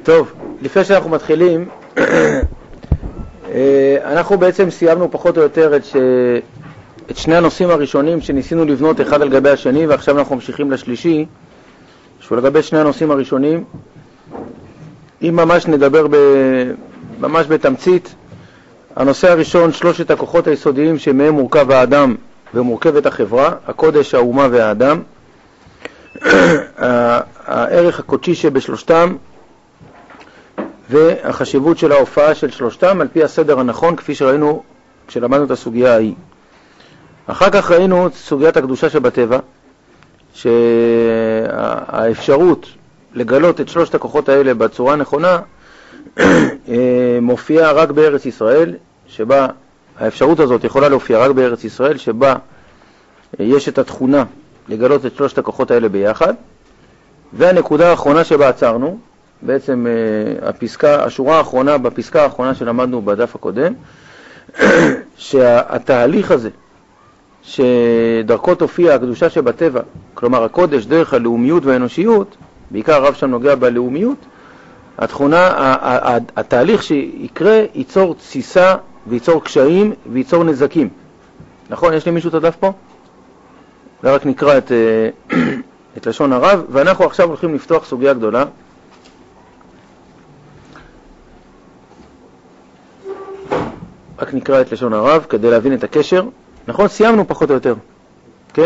טוב, לפני שאנחנו מתחילים, אנחנו בעצם סיימנו פחות או יותר את שני הנושאים הראשונים שניסינו לבנות אחד על גבי השני, ועכשיו אנחנו ממשיכים לשלישי, שהוא לגבי שני הנושאים הראשונים. אם ממש נדבר ממש בתמצית, הנושא הראשון, שלושת הכוחות היסודיים שמהם מורכב האדם ומורכבת החברה, הקודש, האומה והאדם, הערך הקודשי שבשלושתם והחשיבות של ההופעה של שלושתם על פי הסדר הנכון, כפי שראינו כשלמדנו את הסוגיה ההיא. אחר כך ראינו את סוגיית הקדושה שבטבע, שהאפשרות לגלות את שלושת הכוחות האלה בצורה נכונה מופיעה רק בארץ ישראל, שבה האפשרות הזאת יכולה להופיע רק בארץ ישראל, שבה יש את התכונה לגלות את שלושת הכוחות האלה ביחד. והנקודה האחרונה שבה עצרנו, בעצם השורה האחרונה בפסקה האחרונה שלמדנו בדף הקודם, שהתהליך הזה שדרכו תופיע הקדושה שבטבע, כלומר הקודש דרך הלאומיות והאנושיות, בעיקר הרב שם נוגע בלאומיות, התהליך שיקרה ייצור תסיסה וייצור קשיים וייצור נזקים. נכון? יש לי מישהו את הדף פה? רק נקרא את לשון הרב, ואנחנו עכשיו הולכים לפתוח סוגיה גדולה. רק נקרא את לשון הרב כדי להבין את הקשר. נכון? סיימנו פחות או יותר. כן?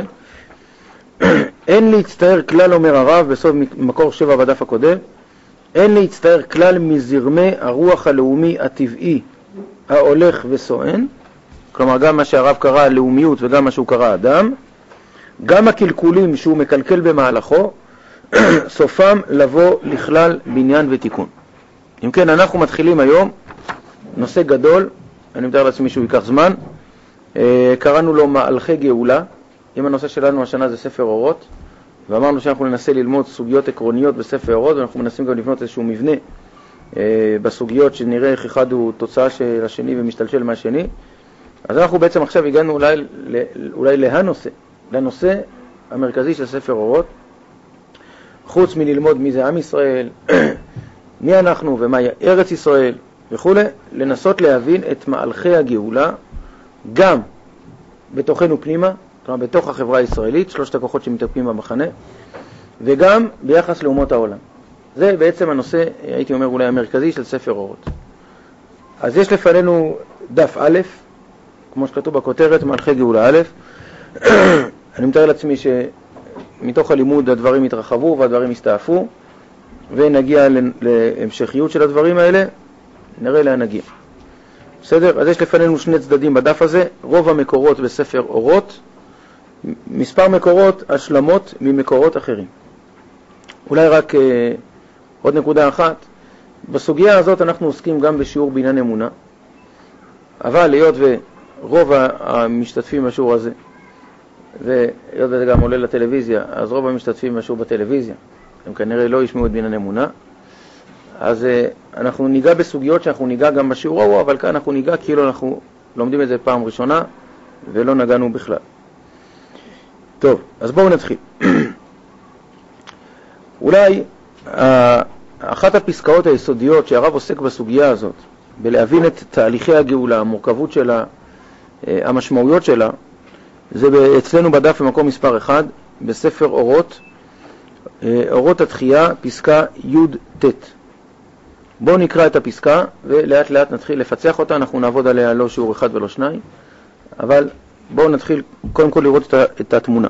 אין להצטער כלל, אומר הרב בסוף מקור 7 בדף הקודם, אין להצטער כלל מזרמי הרוח הלאומי הטבעי ההולך וסואן, כלומר גם מה שהרב קרא הלאומיות וגם מה שהוא קרא אדם, גם הקלקולים שהוא מקלקל במהלכו, סופם לבוא לכלל בניין ותיקון. אם כן, אנחנו מתחילים היום נושא גדול, אני מתאר לעצמי שהוא ייקח זמן, קראנו לו מהלכי גאולה. אם הנושא שלנו השנה זה ספר אורות, ואמרנו שאנחנו ננסה ללמוד סוגיות עקרוניות בספר אורות, ואנחנו מנסים גם לבנות איזשהו מבנה בסוגיות שנראה איך אחד הוא תוצאה של השני ומשתלשל מהשני. אז אנחנו בעצם עכשיו הגענו אולי לנושא המרכזי של ספר אורות, חוץ מללמוד מי זה עם ישראל, מי אנחנו ומה ארץ ישראל וכו', לנסות להבין את מהלכי הגאולה גם בתוכנו פנימה, כלומר בתוך החברה הישראלית, שלושת הכוחות שמתרפים במחנה, וגם ביחס לאומות העולם. זה בעצם הנושא, הייתי אומר אולי המרכזי של ספר אורות. אז יש לפנינו דף א', כמו שכתוב בכותרת, מהלכי גאולה א'. אני מתאר לעצמי שמתוך הלימוד הדברים יתרחבו והדברים יסתעפו, ונגיע להמשכיות של הדברים האלה, נראה לאן נגיע. בסדר? אז יש לפנינו שני צדדים בדף הזה, רוב המקורות בספר אורות, מספר מקורות השלמות ממקורות אחרים. אולי רק עוד נקודה אחת, בסוגיה הזאת אנחנו עוסקים גם בשיעור בעניין אמונה, אבל היות ורוב המשתתפים בשיעור הזה, והיות וזה גם עולה לטלוויזיה, אז רוב המשתתפים בשיעור בטלוויזיה, הם כנראה לא ישמעו את בעניין אמונה, אז אנחנו ניגע בסוגיות שאנחנו ניגע גם בשיעור ההוא, אבל כאן אנחנו ניגע כאילו אנחנו לומדים את זה פעם ראשונה, ולא נגענו בכלל. טוב, אז בואו נתחיל. אולי אחת הפסקאות היסודיות שהרב עוסק בסוגיה הזאת, בלהבין את תהליכי הגאולה, המורכבות שלה, המשמעויות שלה, זה אצלנו בדף במקום מספר 1, בספר אורות, אורות התחייה, פסקה י' ט'. בואו נקרא את הפסקה ולאט לאט נתחיל לפצח אותה. אנחנו נעבוד עליה לא שיעור אחד ולא שניים, אבל בואו נתחיל קודם כל לראות את התמונה.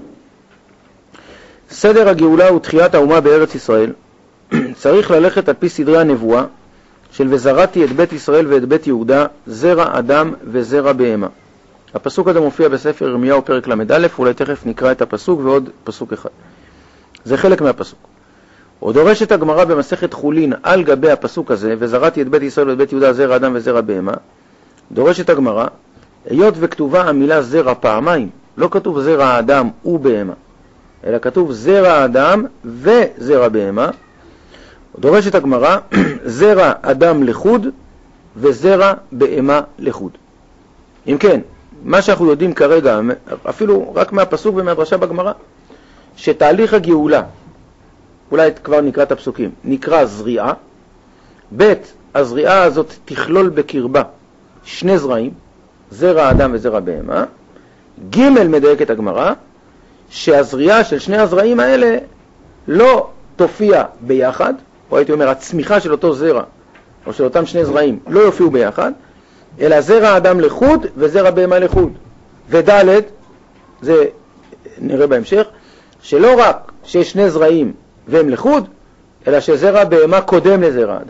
סדר הגאולה הוא תחיית האומה בארץ ישראל. צריך ללכת על פי סדרי הנבואה של וזרעתי את בית ישראל ואת בית יהודה, זרע אדם וזרע בהמה. הפסוק הזה מופיע בספר ירמיהו פרק ל"א, אולי תכף נקרא את הפסוק ועוד פסוק אחד. זה חלק מהפסוק. עוד דורשת הגמרא במסכת חולין על גבי הפסוק הזה, וזרעתי את בית ישראל ואת בית יהודה, זרע אדם וזרע בהמה, דורשת הגמרא, היות וכתובה המילה זרע פעמיים, לא כתוב זרע אדם ובהמה, אלא כתוב זרע אדם וזרע בהמה, דורשת הגמרא, זרע אדם לחוד וזרע בהמה לחוד. אם כן, מה שאנחנו יודעים כרגע, אפילו רק מהפסוק ומהדרשה בגמרא, שתהליך הגאולה, אולי כבר נקרא את הפסוקים, נקרא זריעה, ב', הזריעה הזאת תכלול בקרבה שני זרעים, זרע אדם וזרע בהמה. ג', מדייקת הגמרא, שהזריעה של שני הזרעים האלה לא תופיע ביחד, או הייתי אומר, הצמיחה של אותו זרע, או של אותם שני זרעים, לא יופיעו ביחד, אלא זרע אדם לחוד וזרע בהמה לחוד. וד', זה נראה בהמשך, שלא רק שיש שני זרעים והם לחוד, אלא שזרע בהמה קודם לזרע אדם.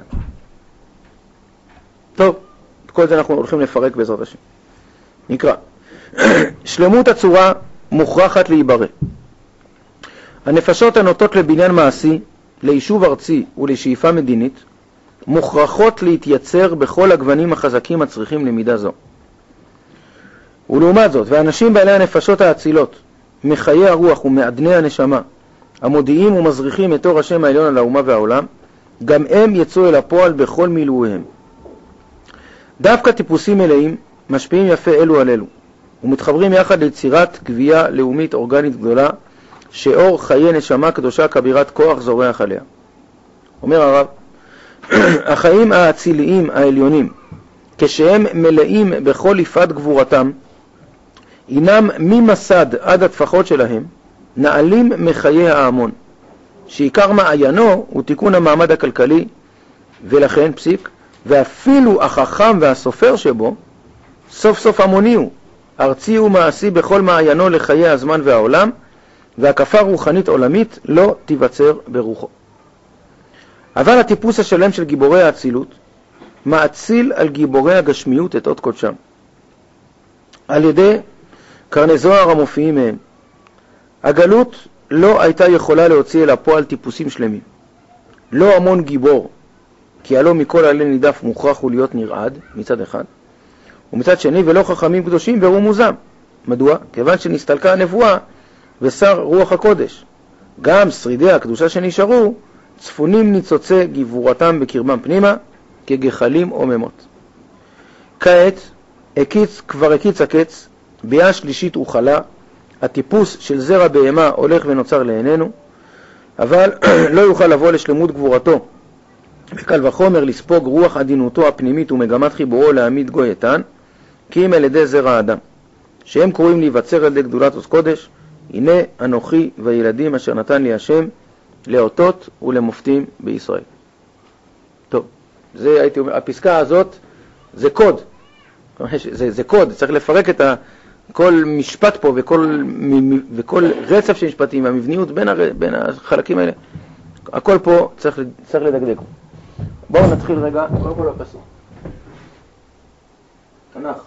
טוב, את כל זה אנחנו הולכים לפרק בעזרת השם. נקרא. שלמות הצורה מוכרחת להיברא. הנפשות הנוטות לבניין מעשי, ליישוב ארצי ולשאיפה מדינית, מוכרחות להתייצר בכל הגוונים החזקים הצריכים למידה זו. ולעומת זאת, ואנשים בעלי הנפשות האצילות, מחיי הרוח ומעדני הנשמה, המודיעים ומזריחים את אור השם העליון על האומה והעולם, גם הם יצאו אל הפועל בכל מילואיהם. דווקא טיפוסים מלאים משפיעים יפה אלו על אלו, ומתחברים יחד ליצירת גבייה לאומית אורגנית גדולה, שאור חיי נשמה קדושה כבירת כוח זורח עליה. אומר הרב, החיים האציליים העליונים, כשהם מלאים בכל יפת גבורתם, הינם ממסד עד התפחות שלהם, נעלים מחיי ההמון, שעיקר מעיינו הוא תיקון המעמד הכלכלי, ולכן פסיק, ואפילו החכם והסופר שבו, סוף סוף המוני הוא, ארצי ומעשי בכל מעיינו לחיי הזמן והעולם, והקפה רוחנית עולמית לא תיווצר ברוחו. אבל הטיפוס השלם של גיבורי האצילות, מאציל על גיבורי הגשמיות את אות קודשם, על ידי קרני זוהר המופיעים מהם. הגלות לא הייתה יכולה להוציא אל הפועל טיפוסים שלמים. לא המון גיבור, כי הלא מכל עלי נידף מוכרח הוא להיות נרעד, מצד אחד, ומצד שני ולא חכמים קדושים ורומוזם. מדוע? כיוון שנסתלקה הנבואה ושר רוח הקודש. גם שרידי הקדושה שנשארו, צפונים ניצוצי גבורתם בקרבם פנימה, כגחלים עוממות. כעת, כבר הקיץ הקץ, ביאה שלישית הוא חלה, הטיפוס של זרע בהמה הולך ונוצר לעינינו, אבל לא יוכל לבוא לשלמות גבורתו, וקל וחומר לספוג רוח עדינותו הפנימית ומגמת חיבורו להעמיד גוי איתן, כי אם על ידי זרע אדם, שהם קוראים להיווצר על ידי גדולת עוז קודש, הנה אנוכי והילדים אשר נתן לי השם, לאותות ולמופתים בישראל. טוב, זה הייתי אומר, הפסקה הזאת זה קוד, זה קוד, צריך לפרק את כל משפט פה וכל רצף של משפטים, והמבניות בין החלקים האלה, הכל פה צריך לדקדק. בואו נתחיל רגע, קודם כל הפסוק. תנ"ך.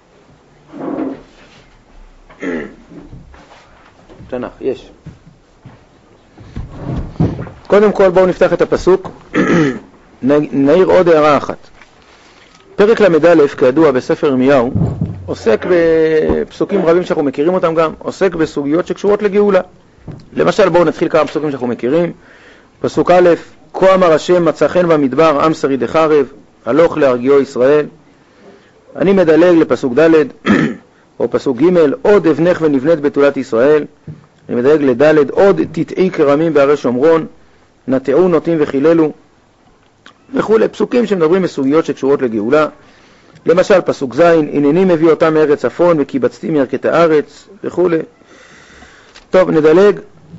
תנ"ך, יש. קודם כל בואו נפתח את הפסוק, נעיר עוד הערה אחת. פרק למ"א, כידוע בספר ירמיהו, עוסק בפסוקים רבים שאנחנו מכירים אותם גם, עוסק בסוגיות שקשורות לגאולה. למשל, בואו נתחיל כמה פסוקים שאנחנו מכירים. פסוק א', כה אמר השם מצא חן במדבר עם שרידי חרב, הלוך להרגיעו ישראל. אני מדלג לפסוק ד' או פסוק ג', עוד אבנך ונבנית בתולת ישראל. אני מדלג לד', עוד תטעי כרמים בערי שומרון, נטעו נוטים וחיללו, וכו'. פסוקים שמדברים בסוגיות שקשורות לגאולה. למשל פסוק ז', הנני מביא אותם מארץ צפון וקיבצתי מירכת הארץ, וכו'. טוב, נדלג.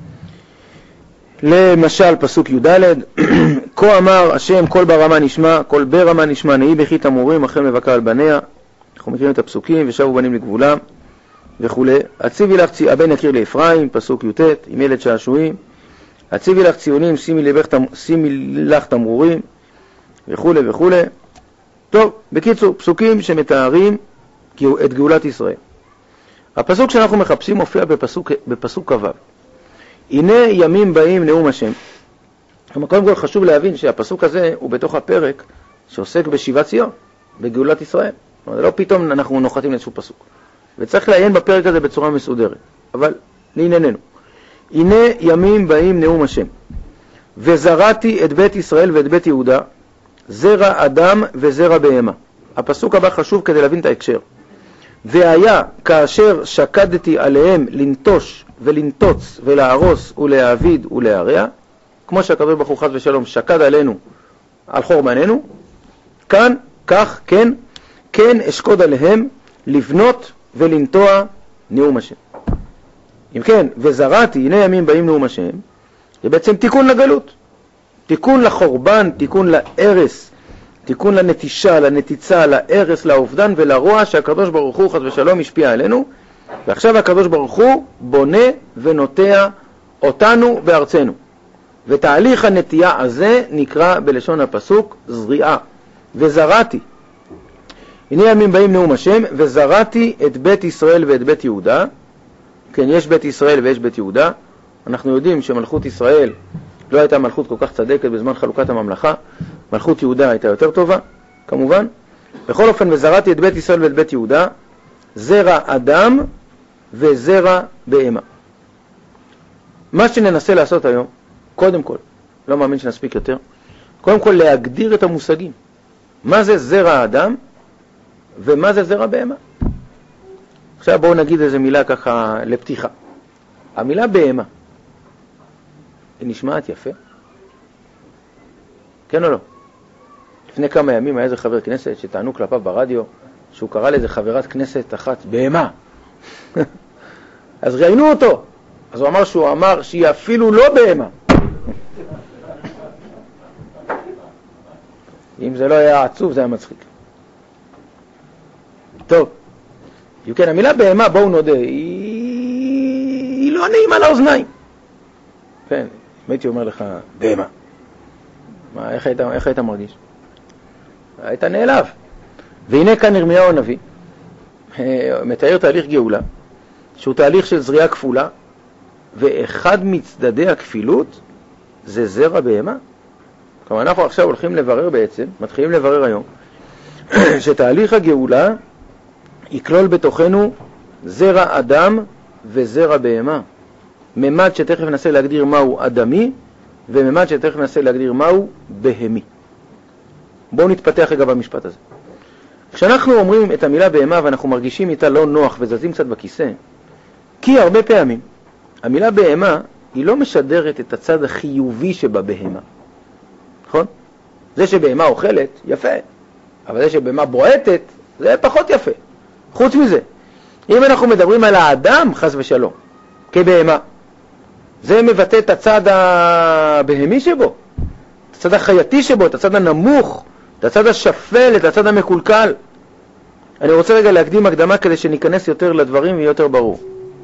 למשל פסוק י"ד, כה אמר השם כל ברמה נשמע, כל ברמה נשמע, נהי בכי תמורים אחרי מבכה על בניה. אנחנו מכירים את הפסוקים, ושבו בנים לגבולם, וכו'. הציבי לך הבן יקיר לאפרים, פסוק י"ט, עם ילד שעשועים. הציבי לך ציונים, שימי לך תמרורים, וכו' וכו'. טוב, בקיצור, פסוקים שמתארים את גאולת ישראל. הפסוק שאנחנו מחפשים מופיע בפסוק כ"ו. הנה ימים באים נאום השם. קודם כל חשוב להבין שהפסוק הזה הוא בתוך הפרק שעוסק בשיבת ציון, בגאולת ישראל. זה לא פתאום אנחנו נוחתים לאיזשהו פסוק. וצריך לעיין בפרק הזה בצורה מסודרת. אבל לענייננו. הנה ימים באים נאום השם. וזרעתי את בית ישראל ואת בית יהודה, זרע אדם וזרע בהמה. הפסוק הבא חשוב כדי להבין את ההקשר. והיה כאשר שקדתי עליהם לנטוש ולנטוץ ולהרוס ולהעביד ולהרע, כמו שהקדוש ברוך הוא חס ושלום שקד עלינו על חורבננו, כאן, כך, כן, כן אשקוד עליהם לבנות ולנטוע נאום השם. אם כן, וזרעתי, הנה ימים באים נאום השם, זה בעצם תיקון לגלות, תיקון לחורבן, תיקון להרס, תיקון לנטישה, לנתיצה, להרס, לאובדן ולרוע שהקדוש ברוך הוא חס ושלום השפיע עלינו, ועכשיו הקדוש ברוך הוא בונה ונוטע אותנו בארצנו. ותהליך הנטייה הזה נקרא בלשון הפסוק זריעה. וזרעתי, הנה ימים באים נאום השם, וזרעתי את בית ישראל ואת בית יהודה. כן, יש בית ישראל ויש בית יהודה. אנחנו יודעים שמלכות ישראל לא הייתה מלכות כל כך צדקת בזמן חלוקת הממלכה. מלכות יהודה הייתה יותר טובה, כמובן. בכל אופן, וזרעתי את בית ישראל ואת בית יהודה, זרע אדם וזרע בהמה. מה שננסה לעשות היום, קודם כל, לא מאמין שנספיק יותר, קודם כל להגדיר את המושגים. מה זה זרע אדם ומה זה זרע בהמה? עכשיו בואו נגיד איזה מילה ככה לפתיחה. המילה בהמה, היא נשמעת יפה? כן או לא? לפני כמה ימים היה איזה חבר כנסת שטענו כלפיו ברדיו, שהוא קרא לאיזה חברת כנסת אחת בהמה. אז ראיינו אותו. אז הוא אמר שהיא אפילו לא בהמה. אם זה לא היה עצוב, זה היה מצחיק. טוב. כן, המילה בהמה, בואו נודה, היא לא נעימה לאוזניים. כן, הייתי אומר לך, בהמה. מה, איך היית מרגיש? היית נעלב. והנה כאן ירמיהו הנביא, מתאר תהליך גאולה, שהוא תהליך של זריעה כפולה, ואחד מצדדי הכפילות זה זרע בהמה. כלומר, אנחנו עכשיו הולכים לברר בעצם, מתחילים לברר היום, שתהליך הגאולה יכלול בתוכנו זרע אדם וזרע בהמה. ממד שתכף ננסה להגדיר מהו אדמי, וממד שתכף ננסה להגדיר מהו בהמי. בואו נתפתח רגע במשפט הזה. כשאנחנו אומרים את המילה בהמה ואנחנו מרגישים איתה לא נוח וזזים קצת בכיסא, כי הרבה פעמים המילה בהמה היא לא משדרת את הצד החיובי שבבהמה. נכון? זה שבהמה אוכלת, יפה. אבל זה שבהמה בועטת, זה פחות יפה. חוץ מזה, אם אנחנו מדברים על האדם, חס ושלום, כבהמה, זה מבטא את הצד הבהמי שבו, את הצד החייתי שבו, את הצד הנמוך, את הצד השפל, את הצד המקולקל. אני רוצה רגע להקדים הקדמה כדי שניכנס יותר לדברים ויהיה יותר ברור.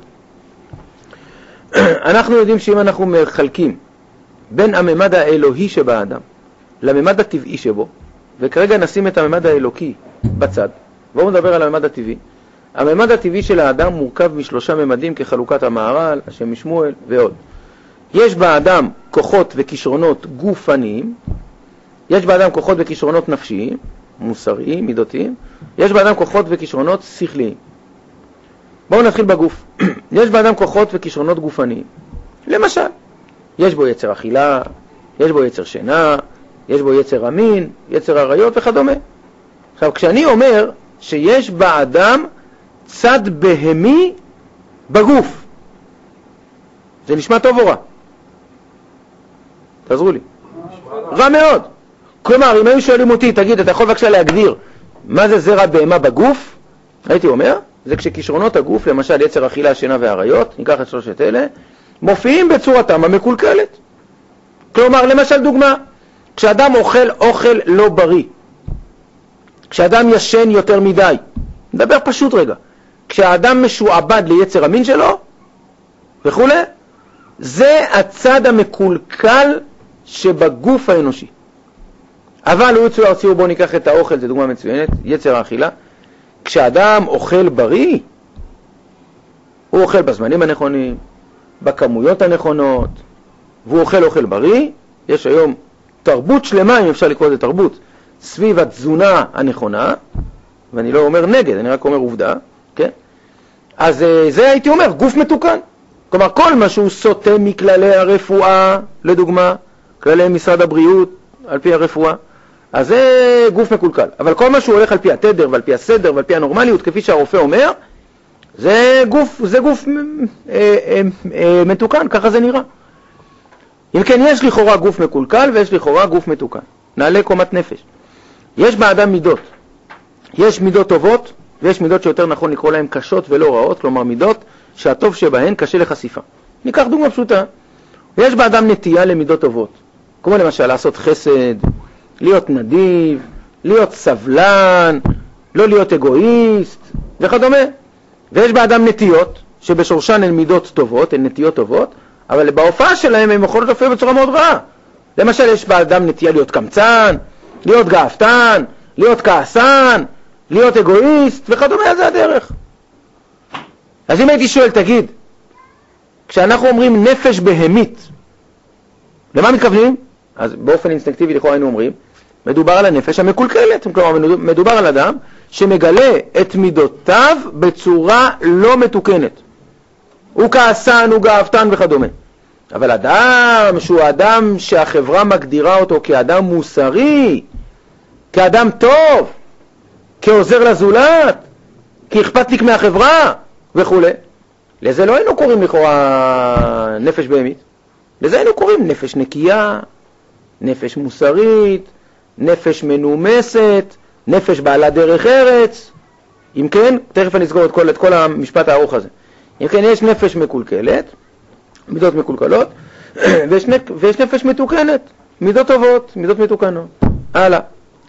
אנחנו יודעים שאם אנחנו מחלקים בין הממד האלוהי שבאדם לממד הטבעי שבו, וכרגע נשים את הממד האלוקי בצד, בואו נדבר על הממד הטבעי. הממד הטבעי של האדם מורכב משלושה ממדים כחלוקת המהר"ל, השם משמואל ועוד. יש באדם כוחות וכישרונות גופניים, יש באדם כוחות וכישרונות נפשיים, מוסריים, מידותיים, יש באדם כוחות וכישרונות שכליים. בואו נתחיל בגוף. יש באדם כוחות וכישרונות גופניים. למשל, יש בו יצר אכילה, יש בו יצר שינה, יש בו יצר המין, יצר עריות וכדומה. עכשיו, כשאני אומר שיש באדם צד בהמי בגוף, זה נשמע טוב או רע? תעזרו לי. רע מאוד. כלומר, אם היו שואלים אותי, תגיד, אתה יכול בבקשה להגדיר מה זה זרע בהמה בגוף? הייתי אומר, זה כשכישרונות הגוף, למשל יצר אכילה, שינה ועריות, ניקח את שלושת אלה, מופיעים בצורתם המקולקלת. כלומר, למשל דוגמה, כשאדם אוכל לא בריא, כשאדם ישן יותר מדי, נדבר פשוט רגע, כשאדם משועבד ליצר המין שלו וכו', זה הצד המקולקל שבגוף האנושי. אבל הוא יצור ארצי, בואו ניקח את האוכל, זו דוגמה מצוינת, יצר האכילה. כשאדם אוכל בריא, הוא אוכל בזמנים הנכונים, בכמויות הנכונות, והוא אוכל בריא. יש היום תרבות שלמה, אם אפשר לקרוא לזה תרבות, סביב התזונה הנכונה, ואני לא אומר נגד, אני רק אומר עובדה, כן? אז זה הייתי אומר, גוף מתוקן. כלומר, כל מה שהוא סוטה מכללי הרפואה, לדוגמה, כללי משרד הבריאות, על פי הרפואה, אז זה גוף מקולקל. אבל כל מה שהוא הולך על פי התדר ועל פי הסדר ועל פי הנורמליות, כפי שהרופא אומר, זה גוף מתוקן, ככה זה נראה. אם כן, יש לכאורה גוף מקולקל ויש לכאורה גוף מתוקן. נעלה קומת נפש. יש באדם מידות. יש מידות טובות, ויש מידות שיותר נכון לקרוא להן קשות ולא רעות, כלומר מידות שהטוב שבהן קשה לחשיפה. ניקח דוגמה פשוטה. יש באדם נטייה למידות טובות, כמו למשל לעשות חסד, להיות נדיב, להיות סבלן, לא להיות אגואיסט וכדומה. ויש באדם נטיות שבשורשן הן מידות טובות, הן נטיות טובות, אבל בהופעה שלהם הן יכולות להופיע בצורה מאוד רעה. למשל יש באדם נטייה להיות קמצן, להיות גאוותן, להיות כעסן, להיות אגואיסט וכדומה, זה הדרך. אז אם הייתי שואל, תגיד, כשאנחנו אומרים נפש בהמית, למה מתכוונים? אז באופן אינסטינקטיבי לכאורה היינו אומרים, מדובר על הנפש המקולקלת, כלומר מדובר על אדם שמגלה את מידותיו בצורה לא מתוקנת. הוא כעסן, הוא גאוותן וכדומה. אבל אדם שהוא אדם שהחברה מגדירה אותו כאדם מוסרי, כאדם טוב, כעוזר לזולת, כאכפתניק מהחברה וכו'. לזה לא היינו קוראים לכאורה נפש בהמית. לזה היינו קוראים נפש נקייה, נפש מוסרית, נפש מנומסת, נפש בעלת דרך ארץ. אם כן, תכף אני אסגור את כל המשפט הארוך הזה. אם כן, יש נפש מקולקלת, מידות מקולקלות, ויש נפש מתוקנת, מידות טובות, מידות מתוקנות. הלאה.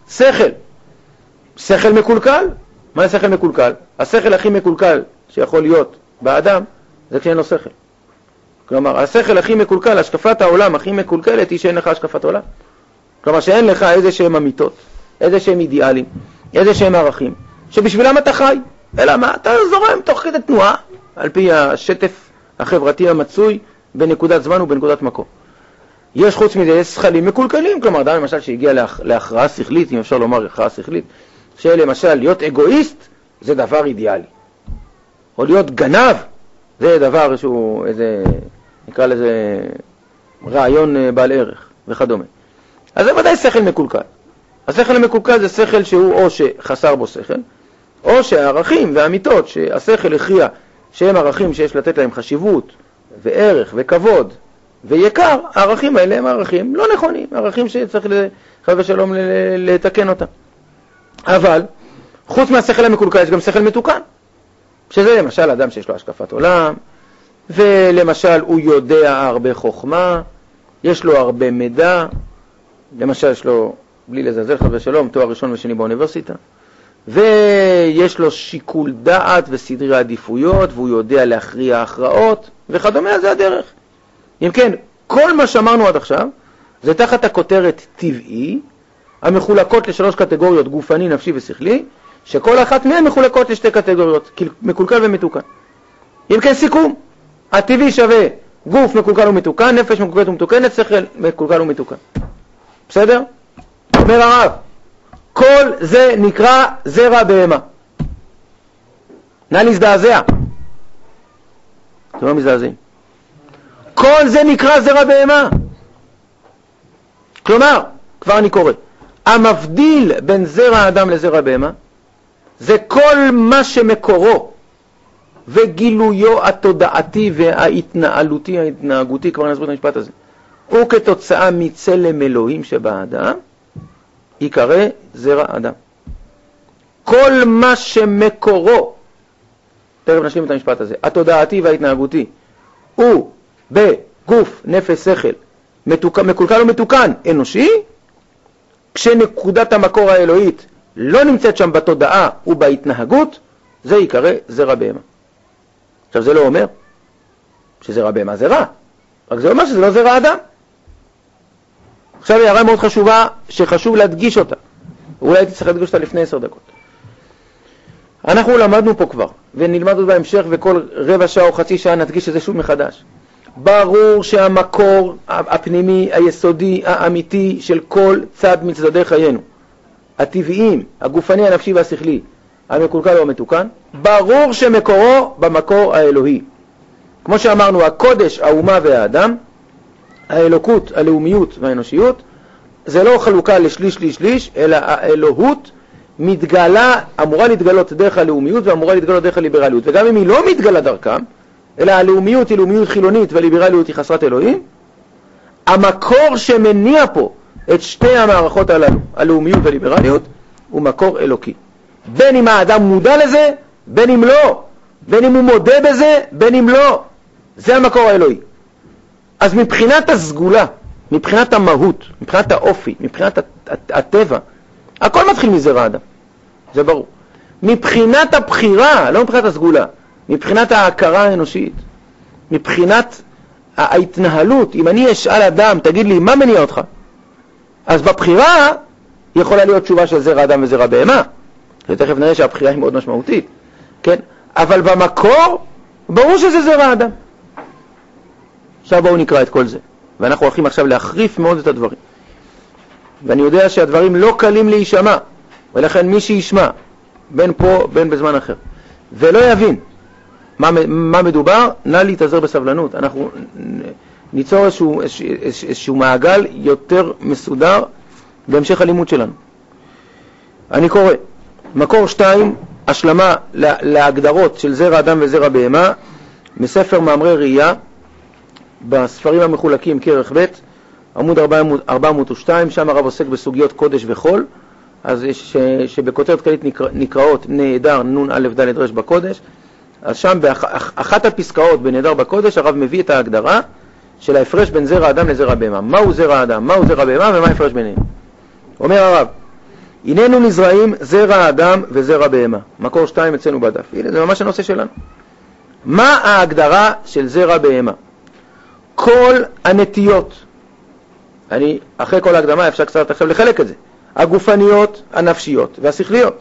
שכל מקולקל. מה זה שכל מקולקל? השכל הכי מקולקל שיכול להיות באדם זה כשאין לו שכל. כלומר, השכל הכי מקולקל, השקפת העולם הכי מקולקלת היא שאין לך השקפת עולם. כלומר, שאין לך איזה שהם אמיתות, איזה שהם אידיאלים, איזה שהם ערכים, שבשבילם אתה חי. אלא מה? אתה זורם תוך כדי תנועה, על פי השטף החברתי המצוי בנקודת זמן ובנקודת מקום. יש חוץ מזה, יש שכלים מקולקלים, כלומר, אדם למשל שהגיע להכרעה שכלית, אם אפשר לומר הכרעה שכלית, שלמשל להיות אגואיסט זה דבר אידיאלי. או להיות גנב, זה דבר שהוא איזה, נקרא לזה רעיון בעל ערך וכדומה. אז זה ודאי שכל מקולקל. השכל המקולקל זה שכל שהוא או שחסר בו שכל, או שהערכים והאמיתות שהשכל הכריע שהם ערכים שיש לתת להם חשיבות וערך וכבוד ויקר, הערכים האלה הם ערכים לא נכונים, ערכים שצריך חס ושלום לתקן אותם. אבל חוץ מהשכל המקולקל יש גם שכל מתוקן, שזה למשל אדם שיש לו השקפת עולם, ולמשל הוא יודע הרבה חוכמה, יש לו הרבה מידע, למשל יש לו, בלי לזלזל חס ושלום, תואר ראשון ושני באוניברסיטה, ויש לו שיקול דעת וסדרי עדיפויות, והוא יודע להכריע הכרעות וכדומה, זה הדרך. אם כן, כל מה שאמרנו עד עכשיו זה תחת הכותרת טבעי, המחולקות לשלוש קטגוריות, גופני, נפשי ושכלי, שכל אחת מהן מחולקות לשתי קטגוריות, מקולקל ומתוקן. אם כן, סיכום, הטבעי שווה גוף מקולקל ומתוקן, נפש מקולקלת ומתוקנת, שכל מקולקל ומתוקן. בסדר? אומר הרב, כל זה נקרא זרע בהמה. נא להזדעזע. אתם לא מזדעזעים. כל זה נקרא זרע בהמה. כלומר, כבר אני קורא, המבדיל בין זרע האדם לזרע בהמה, זה כל מה שמקורו וגילויו התודעתי וההתנהלותי, ההתנהגותי, כבר נסביר את המשפט הזה, הוא כתוצאה מצלם אלוהים שבאדם, יקרא זרע אדם. כל מה שמקורו, תכף נשלים את המשפט הזה, התודעתי וההתנהגותי, הוא בגוף, נפש, שכל, מקולקל ומתוקן, אנושי, כשנקודת המקור האלוהית לא נמצאת שם בתודעה ובהתנהגות, זה יקרא זרע בהמה. עכשיו זה לא אומר שזרע בהמה זה רע, רק זה אומר שזה לא זרע אדם. עכשיו הערה מאוד חשובה שחשוב להדגיש אותה, אולי הייתי צריך להדגיש אותה לפני 10 דקות. אנחנו למדנו פה כבר, ונלמד עוד בהמשך, וכל רבע שעה או חצי שעה נדגיש את זה שוב מחדש. ברור שהמקור הפנימי, היסודי, האמיתי של כל צד מצדדי חיינו, הטבעיים, הגופני, הנפשי והשכלי, המקולקל או המתוקן, ברור שמקורו במקור האלוהי. כמו שאמרנו, הקודש, האומה והאדם, האלוקות, הלאומיות והאנושיות, זה לא חלוקה לשליש, אלא האלוהות מתגלה, אמורה להתגלות דרך הלאומיות ואמורה להתגלות דרך הליברליות. וגם אם היא לא מתגלה דרכם, אלא הלאומיות היא לאומיות חילונית והליברליות היא חסרת אלוהים, המקור שמניע פה את שתי המערכות הללו, הלאומיות והליברליות, הוא מקור אלוקי. בין אם האדם מודע לזה, בין אם לא. בין אם הוא מודה בזה, בין אם לא. זה המקור האלוהי. אז מבחינת הסגולה, מבחינת המהות, מבחינת האופי, מבחינת הטבע, הכל מתחיל מזרע האדם. זה ברור. מבחינת הבחירה, לא מבחינת הסגולה, מבחינת ההכרה האנושית, מבחינת ההתנהלות, אם אני אשאל אדם, תגיד לי, מה מניע אותך? אז בבחירה יכולה להיות תשובה של זרע אדם וזרע בהמה. ותכף נראה שהבחירה היא מאוד משמעותית. כן? אבל במקור, ברור שזה זרע אדם. עכשיו בואו נקרא את כל זה. ואנחנו הולכים עכשיו להחריף מאוד את הדברים. ואני יודע שהדברים לא קלים להישמע, ולכן מי שישמע, בין פה, בין בזמן אחר, ולא יבין מה מדובר, נא להתעזר בסבלנות. אנחנו ניצור איזשהו מעגל יותר מסודר בהמשך הלימוד שלנו. אני קורא, מקור 2, השלמה להגדרות של זרע אדם וזרע בהמה, מספר מאמרי ראייה, בספרים המחולקים כרך ב', עמוד 402, שם הרב עוסק בסוגיות קודש וחול, אז שבכותרת כללית נקראות נהדר נון א' ד' ר' בקודש. אז שם באחת הפסקאות בנהדר בקודש הרב מביא את ההגדרה של ההפרש בין זרע אדם לזרע בהמה. מהו זרע אדם, מהו זרע בהמה ומה ההפרש ביניהם. אומר הרב, הננו נזרעים זרע אדם וזרע בהמה. מקור 2 אצלנו בדף. הנה, זה ממש הנושא שלנו. מה ההגדרה של זרע בהמה? כל הנטיות, אחרי כל ההקדמה אפשר קצת עכשיו לחלק את זה, הגופניות, הנפשיות והשכליות,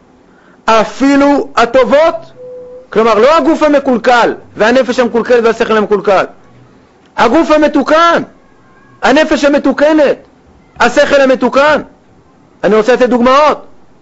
אפילו הטובות, כלומר לא הגוף המקולקל והנפש המקולקלת והשכל המקולקל, הגוף המתוקן, הנפש המתוקנת, השכל המתוקן. אני רוצה לתת דוגמאות.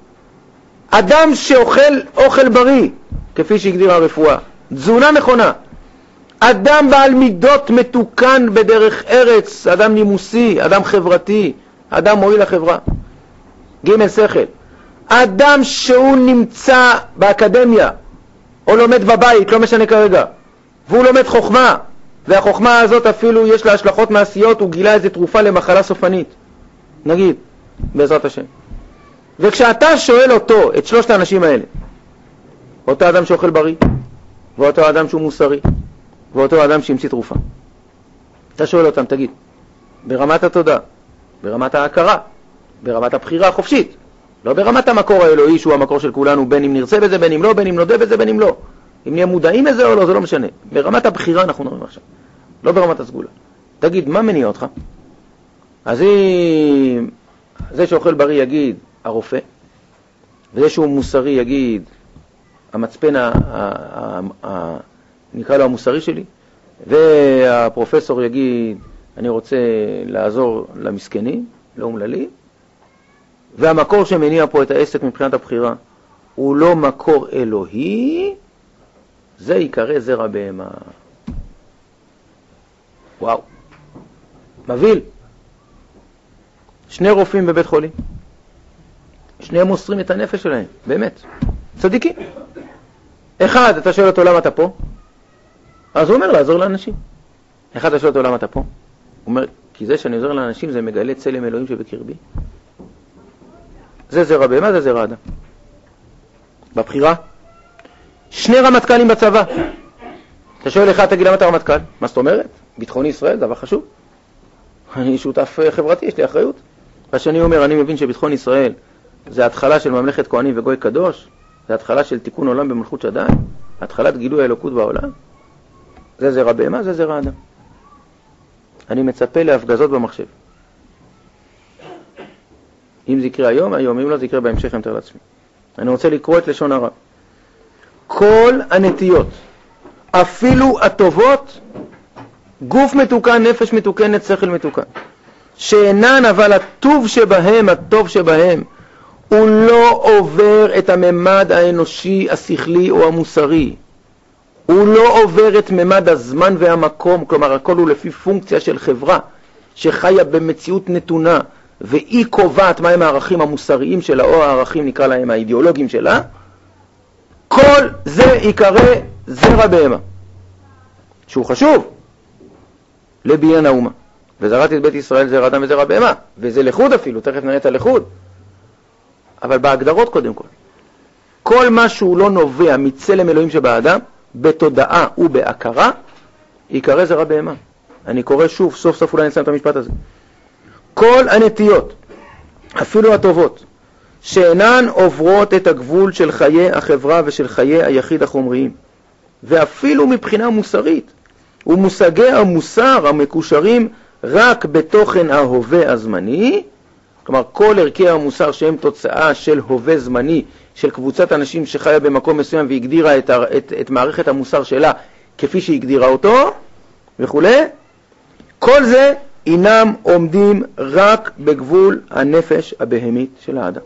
אדם שאוכל אוכל בריא, כפי שהגדירה הרפואה, תזונה נכונה, אדם בעל מידות מתוקן בדרך ארץ, אדם נימוסי, אדם חברתי, אדם מועיל לחברה. ג' שכל. אדם שהוא נמצא באקדמיה, או לומד בבית, לא משנה כרגע, והוא לומד חוכמה, והחוכמה הזאת אפילו יש לה השלכות מעשיות, הוא גילה איזו תרופה למחלה סופנית, נגיד, בעזרת השם. וכשאתה שואל אותו, את שלושת האנשים האלה, אותו אדם שאוכל בריא, ואותו אדם שהוא מוסרי, ואותו אדם שהמציא תרופה, אתה שואל אותם, תגיד, ברמת התודעה, ברמת ההכרה, ברמת הבחירה החופשית, לא ברמת המקור האלוהי שהוא המקור של כולנו, בין אם נרצה בזה, בין אם לא, בין אם נודה בזה, בין אם לא, אם נהיה מודעים לזה או לא, זה לא משנה. ברמת הבחירה אנחנו נראים עכשיו, לא ברמת הסגולה. תגיד, מה מניע אותך? אז אם זה שאוכל בריא יגיד הרופא, וזה שהוא מוסרי יגיד המצפן נקרא לו המוסרי שלי, והפרופסור יגיד אני רוצה לעזור למסכנים, לא אומללים, והמקור שמניע פה את העסק מבחינת הבחירה הוא לא מקור אלוהי, זה יקרא זרע בהמה. וואו, מבהיל. שני רופאים בבית חולים, שניהם מוסרים את הנפש שלהם, באמת, צדיקים. אחד, אתה שואל אותו למה אתה פה? אז הוא אומר לעזור לאנשים. אחד, אתה שואל אותו למה אתה פה? הוא אומר, כי זה שאני עוזר לאנשים זה מגלה צלם אלוהים שבקרבי. זה זרע בהמה, זה זרע אדם. בבחירה, שני רמטכ"לים בצבא. אתה שואל אחד, תגיד למה אתה רמטכ"ל? מה זאת אומרת? ביטחון ישראל, דבר חשוב. אני שותף חברתי, יש לי אחריות. כשאני אומר, אני מבין שביטחון ישראל זה התחלה של ממלכת כהנים וגוי קדוש, זה התחלה של תיקון עולם במלכות שדיים, התחלת גילוי האלוקות בעולם. זה זרע בהמה, זה זרע אדם. אני מצפה להפגזות במחשב. אם זה יקרה היום, אם לא זה יקרה בהמשך, אני מתאר לעצמי. אני רוצה לקרוא את לשון הרב. כל הנטיות, אפילו הטובות, גוף מתוקן, נפש מתוקנת, שכל מתוקן, שאינן אבל הטוב שבהם, הטוב שבהם, הוא לא עובר את הממד האנושי, השכלי או המוסרי. הוא לא עובר את ממד הזמן והמקום, כלומר הכל הוא לפי פונקציה של חברה שחיה במציאות נתונה, והיא קובעת מהם הערכים המוסריים שלה, או הערכים נקרא להם האידיאולוגיים שלה. כל זה יקרא זרע בהמה, שהוא חשוב לבניין האומה. וזרעתי את בית ישראל זרע אדם וזרע בהמה, וזה לחוד אפילו, תכף נראה את הלחוד. אבל בהגדרות קודם כל. כל מה שהוא לא נובע מצלם אלוהים שבאדם, בתודעה ובהכרה, יקרא זרע בהמה. אני קורא שוב, סוף סוף אולי נסיים את המשפט הזה. כל הנטיות, אפילו הטובות, שאינן עוברות את הגבול של חיי החברה ושל חיי היחיד החומריים, ואפילו מבחינה מוסרית, ומושגי המוסר המקושרים רק בתוכן ההווה הזמני, כלומר כל ערכי המוסר שהם תוצאה של הווה זמני, של קבוצת אנשים שחיה במקום מסוים והגדירה את מערכת המוסר שלה כפי שהגדירה אותו וכו', כל זה אינם עומדים רק בגבול הנפש הבהמית של האדם.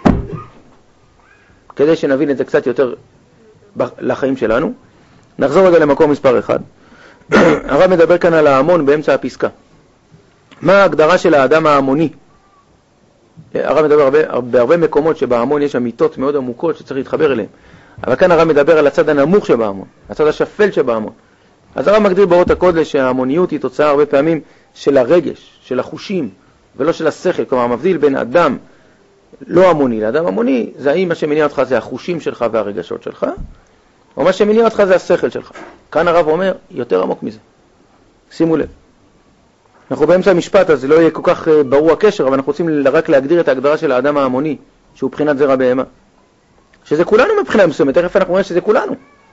כדי שנבין את זה קצת יותר לחיים שלנו, נחזור רגע למקום מספר 1. הרב מדבר כאן על ההמון באמצע הפסקה. מה ההגדרה של האדם ההמוני? הרב מדבר בהרבה מקומות שבהמון יש אמיתות מאוד עמוקות שצריך להתחבר אליהן. אבל כאן הרב מדבר על הצד הנמוך שבהמון, הצד השפל שבהמון. אז הרב מגדיר באורות הקודש שההמוניות היא תוצאה הרבה פעמים של הרגש, של החושים, ולא של השכל. כלומר, מבדיל בין אדם לא המוני לאדם המוני, זה האם מה שמניע אותך זה החושים שלך והרגשות שלך, או מה שמניע אותך זה השכל שלך. כאן הרב אומר, יותר עמוק מזה. שימו לב. אנחנו באמצע המשפט, אז זה לא יהיה כל כך ברור הקשר, אבל אנחנו רוצים רק להגדיר את ההגדרה של האדם ההמוני, שהוא בחינת זרע בהמה. שזה כולנו מבחינה מסוימת, תכף אנחנו רואים שזה כולנו.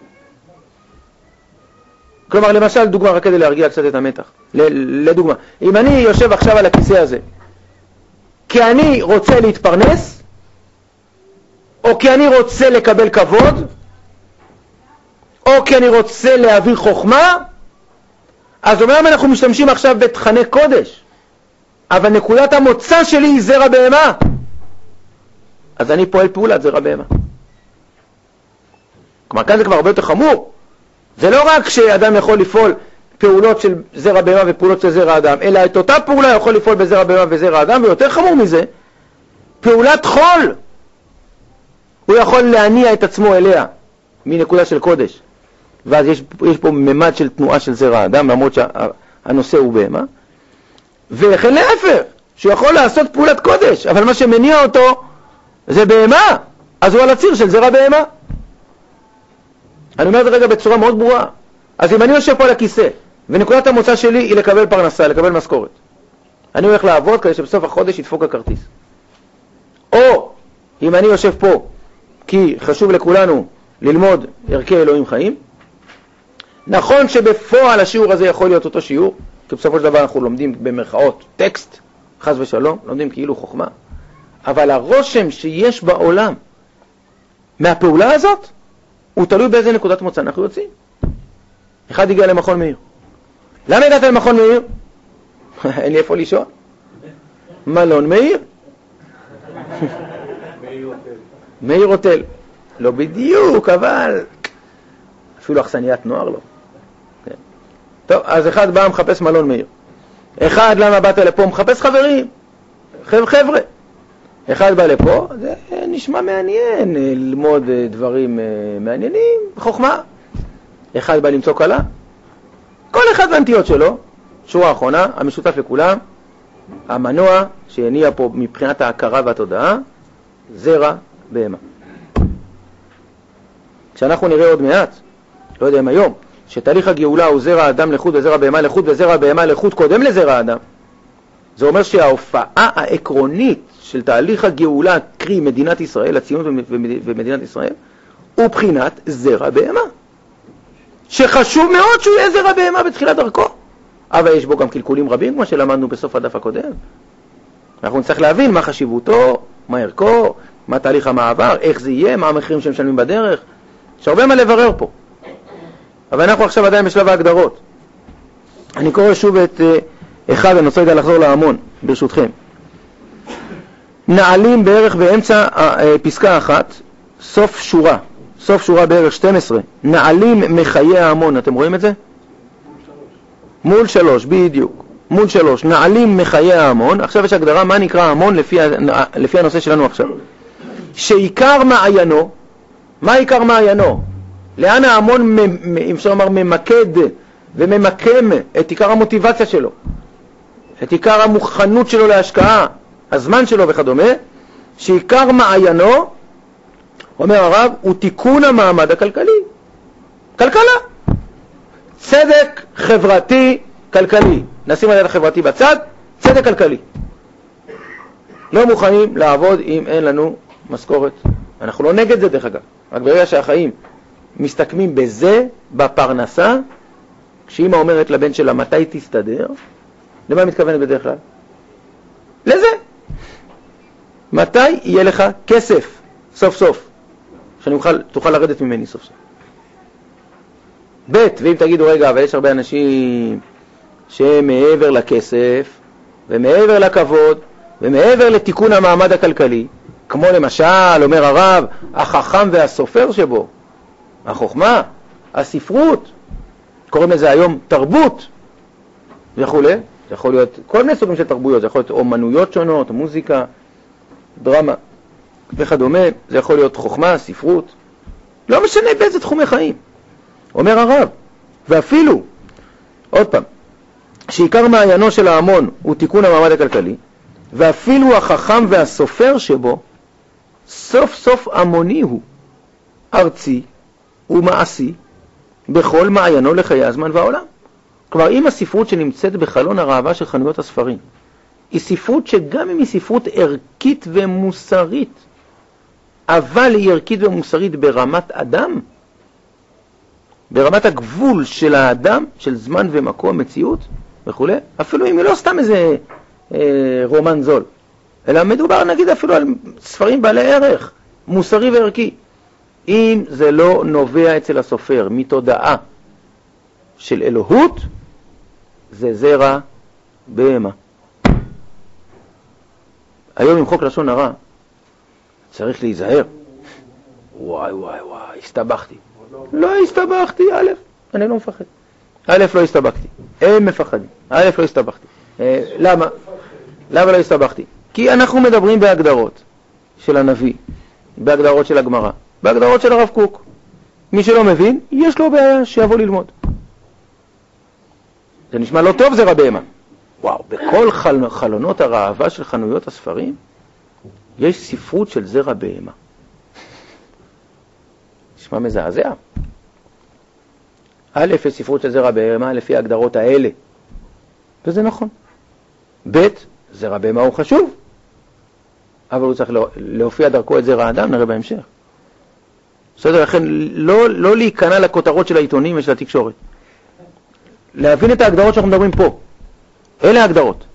כלומר, למשל, דוגמה, רק כדי להרגיע קצת את המתח. לדוגמה, אם אני יושב עכשיו על הכיסא הזה, כי אני רוצה להתפרנס, או כי אני רוצה לקבל כבוד, או כי אני רוצה להעביר חוכמה, אז אומנם אנחנו משתמשים עכשיו בתכני קודש, אבל נקודת המוצא שלי היא זרע בהמה. אז אני פועל פעולת זרע בהמה. כלומר, כאן זה כבר הרבה יותר חמור. זה לא רק שאדם יכול לפעול פעולות של זרע בהמה ופעולות של זרע אדם, אלא את אותה פעולה יכול לפעול בזרע בהמה וזרע אדם, ויותר חמור מזה, פעולת חול. הוא יכול להניע את עצמו אליה מנקודה של קודש. ואז יש פה ממד של תנועה של זרע אדם, למרות שהנושא הוא בהמה. ולכן להפך, שהוא יכול לעשות פעולת קודש, אבל מה שמניע אותו זה בהמה, אז הוא על הציר של זרע בהמה. אני אומר את זה רגע בצורה מאוד ברורה. אז אם אני יושב פה על הכיסא, ונקודת המוצא שלי היא לקבל פרנסה, לקבל משכורת, אני הולך לעבוד כדי שבסוף החודש ידפוק הכרטיס. או אם אני יושב פה, כי חשוב לכולנו ללמוד ערכי אלוהים חיים, נכון שבפועל השיעור הזה יכול להיות אותו שיעור, כי בסופו של דבר אנחנו לומדים במרכאות טקסט, חס ושלום, לומדים כאילו חוכמה, אבל הרושם שיש בעולם מהפעולה הזאת, הוא תלוי באיזה נקודת מוצא אנחנו יוצאים. אחד הגיע למכון מאיר. למה הגעת למכון מאיר? אין לי איפה לישון. מלון מאיר. מאיר הוטל. לא בדיוק, אבל אפילו אכסניית נוער לא. כן. טוב, אז אחד בא מחפש מלון מאיר. אחד, למה באת לפה? מחפש חברים. חבר'ה. אחד בא לפה, זה נשמע מעניין, ללמוד דברים מעניינים, חוכמה. אחד בא למצוא קלה. כל אחד והנטיות שלו, שורה האחרונה, המשותף לכולם, המנוע שהניע פה מבחינת ההכרה והתודעה, זרע בהמה. כשאנחנו נראה עוד מעט, לא יודע אם היום, שתהליך הגאולה הוא זרע האדם לחוד וזרע בהמה לחוד וזרע בהמה לחוד קודם לזרע האדם, זה אומר שההופעה העקרונית של תהליך הגאולה, קרי מדינת ישראל, הציונות ומדינת ישראל, הוא בחינת זרע בהמה. שחשוב מאוד שהוא יהיה זרע בהמה בתחילת דרכו. אבל יש בו גם קלקולים רבים, כמו שלמדנו בסוף הדף הקודם. אנחנו נצטרך להבין מה חשיבותו, מה ערכו, מה תהליך המעבר, איך זה יהיה, מה המחירים שמשלמים בדרך. יש הרבה מה לברר פה. אבל אנחנו עכשיו עדיין בשלב ההגדרות. אני קורא שוב את אחד, אני רוצה רגע לחזור להמון, ברשותכם. נעלים בערך באמצע פסקה אחת, סוף שורה בערך 12, נעלים מחיי ההמון, אתם רואים את זה? מול 3, בדיוק, מול 3, נעלים מחיי ההמון. עכשיו יש הגדרה מה נקרא המון לפי הנושא שלנו עכשיו. שעיקר מעיינו, מה עיקר מעיינו? לאן ההמון, אם אפשר לומר, ממקד וממקם את עיקר המוטיבציה שלו? את עיקר המוכנות שלו להשקעה, הזמן שלו וכדומה, שעיקר מעיינו, אומר הרב, הוא תיקון המעמד הכלכלי. כלכלה. צדק חברתי כלכלי. נשים על יד החברתי בצד, צדק כלכלי. לא מוכנים לעבוד אם אין לנו משכורת. אנחנו לא נגד זה דרך אגב. רק ברגע שהחיים מסתכמים בזה, בפרנסה, כשאמא אומרת לבן שלה מתי תסתדר, למה היא מתכוונת בדרך כלל? לזה. מתי יהיה לך כסף סוף סוף? תוכל לרדת ממני סוף סוף. ב' ואם תגידו רגע, אבל יש הרבה אנשים שמעבר לכסף ומעבר לכבוד ומעבר לתיקון המעמד הכלכלי, כמו למשל, אומר הרב, החכם והסופר שבו, החוכמה, הספרות, קוראים לזה היום תרבות וכו'. זה יכול להיות כל מיני סוגים של תרבויות, זה יכול להיות אומנויות שונות, מוזיקה, דרמה וכדומה, זה יכול להיות חוכמה, ספרות, לא משנה באיזה תחומי חיים. אומר הרב, ואפילו, עוד פעם, שעיקר מעיינו של ההמון הוא תיקון המעמד הכלכלי, ואפילו החכם והסופר שבו, סוף סוף המוני הוא, ארצי ומעשי, בכל מעיינו לחיי הזמן והעולם. כלומר, אם הספרות שנמצאת בחלון הראווה של חנויות הספרים, היא ספרות שגם אם היא ספרות ערכית ומוסרית, אבל היא ערכית ומוסרית ברמת אדם, ברמת הגבול של האדם, של זמן ומקום, מציאות וכו', אפילו אם היא לא סתם איזה רומן זול, אלא מדובר נגיד אפילו על ספרים בעלי ערך, מוסרי וערכי. אם זה לא נובע אצל הסופר מתודעה של אלוהות, זה זרע בהמה. היום עם חוק לשון הרע צריך להיזהר. וואי, הסתבכתי. לא הסתבכתי, א', אני לא מפחד. א', לא הסתבכתי. הם מפחדים. א', לא הסתבכתי. למה? למה לא הסתבכתי? כי אנחנו מדברים בהגדרות של הנביא, בהגדרות של הגמרא, בהגדרות של הרב קוק. מי שלא מבין, יש לו בעיה שיבוא ללמוד. זה נשמע לא טוב, זה רבי אמה. וואו, בכל חלונות הראווה של חנויות הספרים, יש ספרות של זרע בהמה. נשמע מזעזע. א', יש ספרות של זרע בהמה לפי ההגדרות האלה. וזה נכון. ב', זרע בהמה הוא חשוב. אבל הוא צריך להופיע דרכו את זרע האדם, נראה בהמשך. בסדר, לכן לא להיכנע לכותרות של העיתונים ושל התקשורת. להבין את ההגדרות שאנחנו מדברים פה. אלה ההגדרות.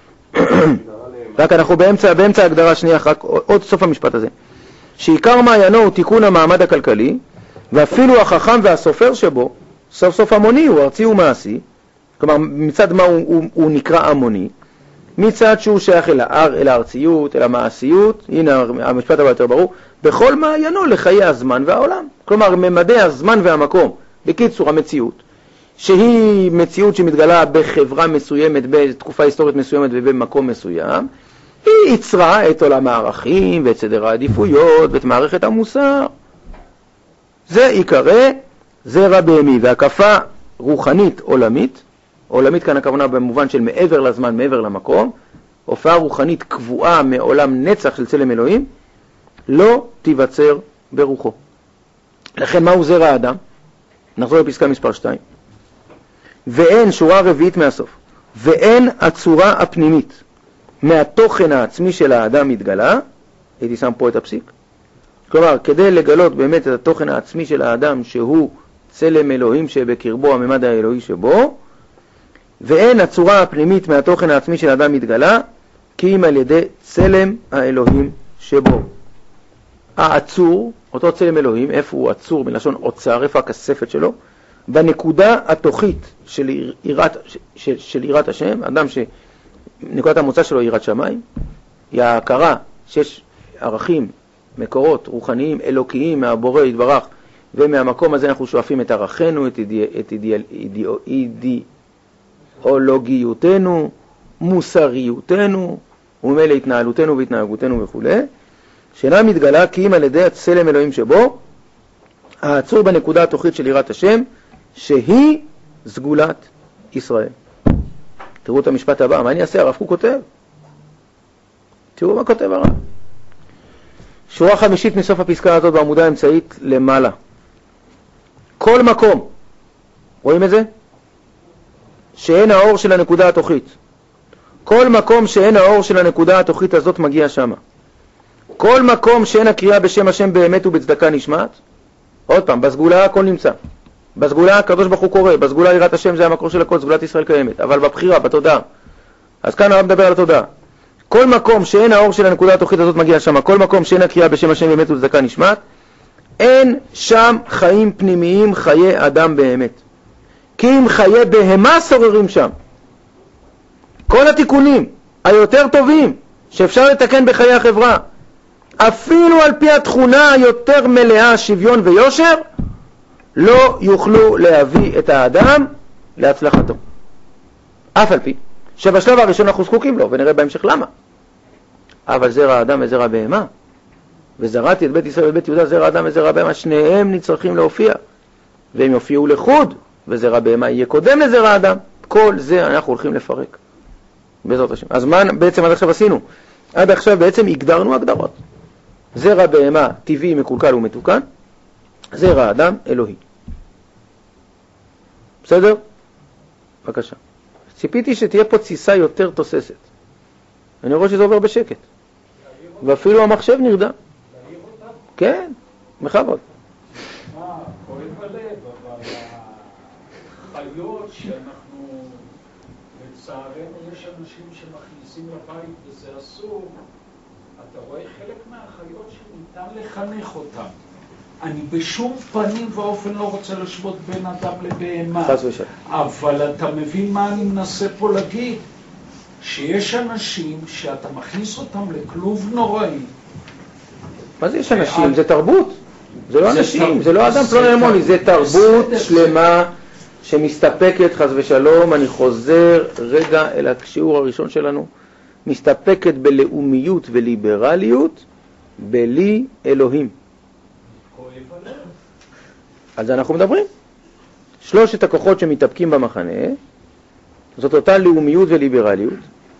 רק אנחנו באמצע ההגדרה השנייה, עוד סוף המשפט הזה. שעיקר מעיינו הוא תיקון המעמד הכלכלי, ואפילו החכם והסופר שבו, סוף סוף המוני הוא ארצי ומעשי, כלומר מצד מה הוא נקרא המוני, מצד שהוא שייך אל הארציות, אל המעשיות, הנה המשפט הבא יותר ברור, בכל מעיינו לחיי הזמן והעולם. כלומר ממדי הזמן והמקום, בקיצור המציאות, שהיא מציאות שמתגלה בחברה מסוימת, בתקופה היסטורית מסוימת ובמקום מסוים, היא יצרה את עולם הערכים ואת סדר העדיפויות ואת מערכת המוסר. זה עיקרי זרע בהמי, והקפה רוחנית עולמית, עולמית כאן הכוונה במובן של מעבר לזמן, מעבר למקום, הופעה רוחנית קבועה מעולם נצח של צלם אלוהים, לא תיווצר ברוחו. לכן מהו זרע האדם? נחזור לפסקה מספר 2. ואין, שורה רביעית מהסוף, ואין הצורה הפנימית מהתוכן העצמי של האדם מתגלה, הייתי שם פה את הפסיק, כלומר כדי לגלות באמת את התוכן העצמי של האדם שהוא צלם אלוהים שבקרבו הממד האלוהי שבו, ואין הצורה הפנימית מהתוכן העצמי של האדם מתגלה, כי אם על ידי צלם האלוהים שבו. העצור, אותו צלם אלוהים, איפה הוא עצור מלשון עוצר, איפה הכספת שלו? בנקודה התוכית של יראת השם, אדם שנקודת המוצא שלו יראת שמיים, היא ההכרה שיש ערכים, מקורות, רוחניים, אלוקיים מהבורא יתברך, ומהמקום הזה אנחנו שואפים את ערכינו, את אידיאולוגיותנו, מוסריותנו, וממילא התנהלותנו והתנהגותנו וכו', שאינה מתגלה כי אם על ידי הצלם אלוהים שבו, העצור בנקודה התוכית של יראת השם, שהיא סגולת ישראל. תראו את המשפט הבא, מה אני אעשה? הרב קוק כותב. תראו מה כותב הרב. שורה חמישית מסוף הפסקה הזאת בעמודה האמצעית למעלה. כל מקום, רואים את זה? שאין האור של הנקודה התוכית. כל מקום שאין האור של הנקודה התוכית הזאת מגיע שמה. כל מקום שאין הקריאה בשם השם באמת ובצדקה נשמעת. עוד פעם, בסגולה הכל נמצא. בסגולה הקדוש ברוך הוא קורא, בסגולה יראת השם זה המקור של הכל, סגולת ישראל קיימת. אבל בבחירה, בתודעה. אז כאן הרב מדבר על התודעה. כל מקום שאין האור של הנקודה התוכית הזאת מגיע שמה. כל מקום שאין הקריאה בשם השם באמת ובצדקה נשמעת. אין שם חיים פנימיים, חיי אדם באמת. כי אם חיי בהמה שוררים שם. כל התיקונים היותר טובים שאפשר לתקן בחיי החברה, אפילו על פי התכונה היותר מלאה, שוויון ויושר, לא יוכלו להביא את האדם להצלחתו. אף על פי שבשלב הראשון אנחנו זקוקים לו, ונראה בהמשך למה. אבל זרע האדם וזרע בהמה, וזרעתי את בית ישראל ובית יהודה, זרע האדם וזרע בהמה, שניהם נצטרכים להופיע, והם יופיעו לחוד, וזרע בהמה יהיה קודם לזרע האדם. כל זה אנחנו הולכים לפרק בעזרת השם. אז מה בעצם עד עכשיו עשינו? עד עכשיו בעצם הגדרנו הגדרות. זרע בהמה טבעי, מקולקל ומתוקן, זרע אדם אלוהי. בסדר? בבקשה. ציפיתי שתהיה פה תסיסה יותר תוססת. אני רואה שזה עובר בשקט. ואפילו המחשב נרדם. כן, מחבוד. כואב הלב, אבל החיות שאנחנו, לצערנו יש אנשים שמכניסים לבית וזה אסור, אתה רואה חלק מהחיות שניתן לחנך אותם. אני בשום פנים ואופן לא רוצה לשוות בין אדם לבהמה. אבל אתה מבין מה אני מנסה פה להגיד? שיש אנשים שאתה מכניס אותם לכלוב נוראי. מה זה יש אנשים? זה תרבות. זה לא אנשים, זה לא אדם פלוני, זה תרבות שלמה שמסתפקת, חס ושלום, אני חוזר רגע אל השיעור הראשון שלנו, מסתפקת בלאומיות וליברליות, בלי אלוהים. על זה אנחנו מדברים. שלושת הכוחות שמתאפקים במחנה, זאת אותה לאומיות וליברליות,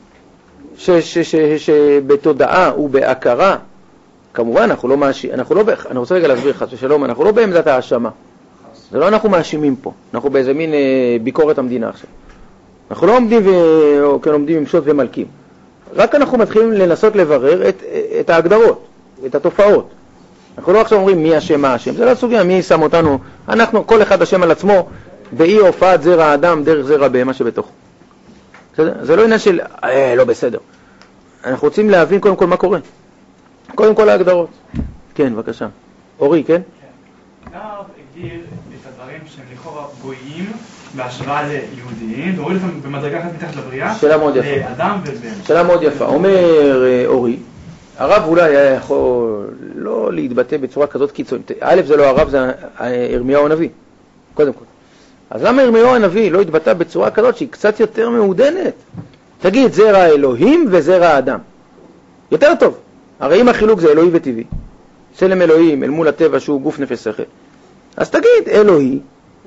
שבתודעה ובהכרה, כמובן אנחנו לא מאשימים, אני רוצה רגע להסביר חס ושלום, אנחנו לא בעמדת האשמה. זה לא אנחנו מאשימים פה, אנחנו באיזה מין ביקורת המדינה עכשיו. אנחנו לא עומדים עם שוט ומלכים. רק אנחנו מתחילים לנסות לברר את ההגדרות, את התופעות. אנחנו לא עכשיו אומרים מי השם, מה השם. זה לא סוגיה, מי שם אותנו. אנחנו, כל אחד השם על עצמו, באי הופעת זרע האדם דרך זרע בהמה שבתוכו. זה לא עניין של, לא בסדר. אנחנו רוצים להבין קודם כל מה קורה. קודם כל ההגדרות. כן, בבקשה. אורי, כן? הרב הגדיר את הדברים שהם לכאורה גויים בהשוואה ליהודיים, והוריד אותם במדרגה אחת מתחת לבריאה. שאלה מאוד יפה. לאדם ובהמה. שאלה מאוד יפה. אומר אורי, הרב אולי היה יכול לא להתבטא בצורה כזאת קיצונית. א', זה לא הרב, זה ירמיהו הנביא. קודם כל. אז למה ירמיהו הנביא לא התבטא בצורה כזאת שהיא קצת יותר מעודנת? תגיד, זרע אלוהים וזרע האדם. יותר טוב. הרי אם החילוק זה אלוהי וטבעי, צלם אלוהים אל מול הטבע שהוא גוף נפש שכל, אז תגיד אלוהי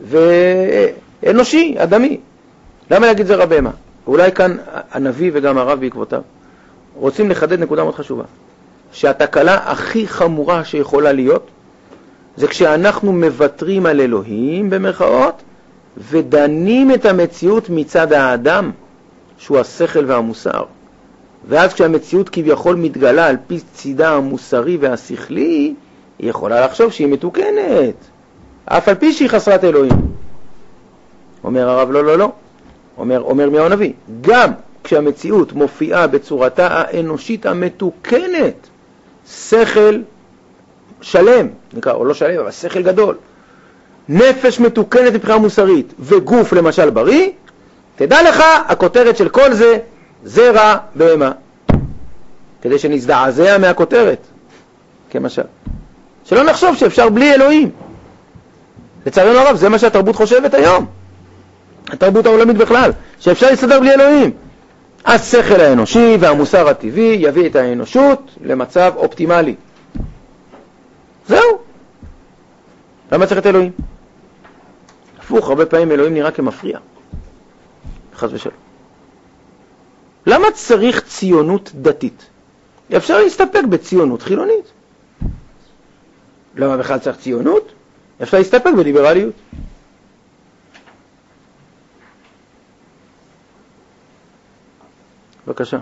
ואנושי, אדמי. למה להגיד זרע בהמה? אולי כאן הנביא וגם הרב בעקבותיו רוצים לחדד נקודה מאוד חשובה, שהתקלה הכי חמורה שיכולה להיות זה כשאנחנו מבטרים על אלוהים במרכאות ודנים את המציאות מצד האדם שהוא השכל והמוסר. ואז כשהמציאות כביכול מתגלה על פי צידה המוסרי והשכלי, היא יכולה לחשוב שהיא מתוקנת, אף על פי שהיא חסרת אלוהים. אומר הרב, לא, לא, לא. אומר ירמיהו הנביא, גם כשהמציאות מופיעה בצורתה האנושית המתוקנת, שכל שלם, נקרא, או לא שלם, אבל שכל גדול, נפש מתוקנת מבחינה מוסרית, וגוף למשל בריא, תדע לך, הכותרת של כל זה, זרע בהמה. כדי שנזדעזע מהכותרת, כמשל. שלא נחשוב שאפשר בלי אלוהים. לצערנו הרב, זה מה שהתרבות חושבת היום. התרבות העולמית בכלל, שאפשר להסתדר בלי אלוהים. השכל האנושי והמוסר הטבעי יביא את האנושות למצב אופטימלי. זהו. למה צריך את אלוהים? הפוך, הרבה פעמים אלוהים נראה כמפריע. חס ושלום. למה צריך ציונות דתית? אפשר להסתפק בציונות חילונית. למה בכלל צריך ציונות? אפשר להסתפק בליברליות. בבקשה.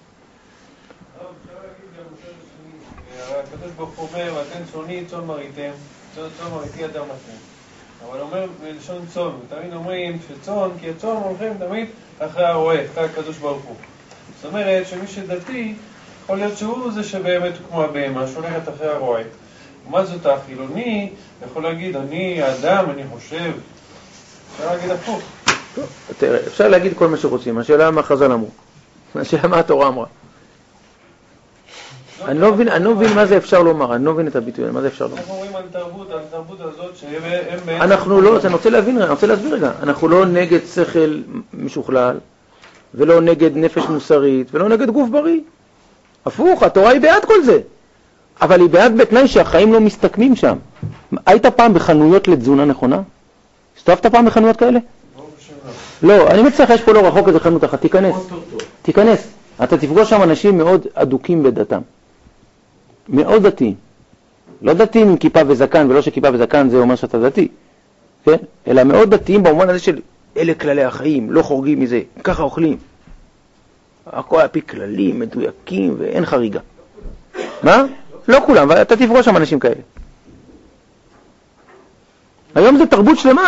הקדוש ברוך הוא אומר, ואתן צאני צאן מרעיתם, צאן מרעיתי אדם אתם. אבל אומר בלשון צאן, ותמיד אומרים שצאן, כי הצאן הולכים תמיד אחרי הרועה, אחרי הקדוש ברוך הוא. זאת אומרת שמי שדתי, יכול להיות שהוא זה שבאמת הוא כמו הבהמה, שהולכת אחרי הרועה. ומה זאת החילוני? יכול להגיד, אני האדם, אני חושב. אפשר להגיד הפוך. תראה, אפשר להגיד כל מה שרוצים. השאלה מה חז"ל אמרו. השאלה מה התורה אמרה. אני לא מבין מה זה אפשר לומר, אני לא מבין את הביטוי, מה זה אפשר לומר. אנחנו אומרים על תרבות הזאת שהם בעצם... אנחנו לא, אני רוצה להסביר רגע, אנחנו לא נגד שכל משוכלל, ולא נגד נפש מוסרית, ולא נגד גוף בריא. הפוך, התורה היא בעד כל זה. אבל היא בעד בתנאי שהחיים לא מסתכמים שם. היית פעם בחנויות לתזונה נכונה? הסתובבת פעם בחנויות כאלה? לא, אני מצליח, יש פה לא רחוק איזה חנות אחת, תיכנס. אתה תפגוש שם אנשים מאוד אדוקים בדתם. מאוד דתיים. לא דתיים עם כיפה וזקן, ולא שכיפה וזקן זה אומר שאתה דתי. כן? אלא מאוד דתיים במובן הזה של אלה כללי החיים, לא חורגים מזה, ככה אוכלים. הכל על פי כללים, מדויקים ואין חריגה. מה? לא כולם, ואתה תפגוש שם אנשים כאלה. היום זה תרבות שלמה.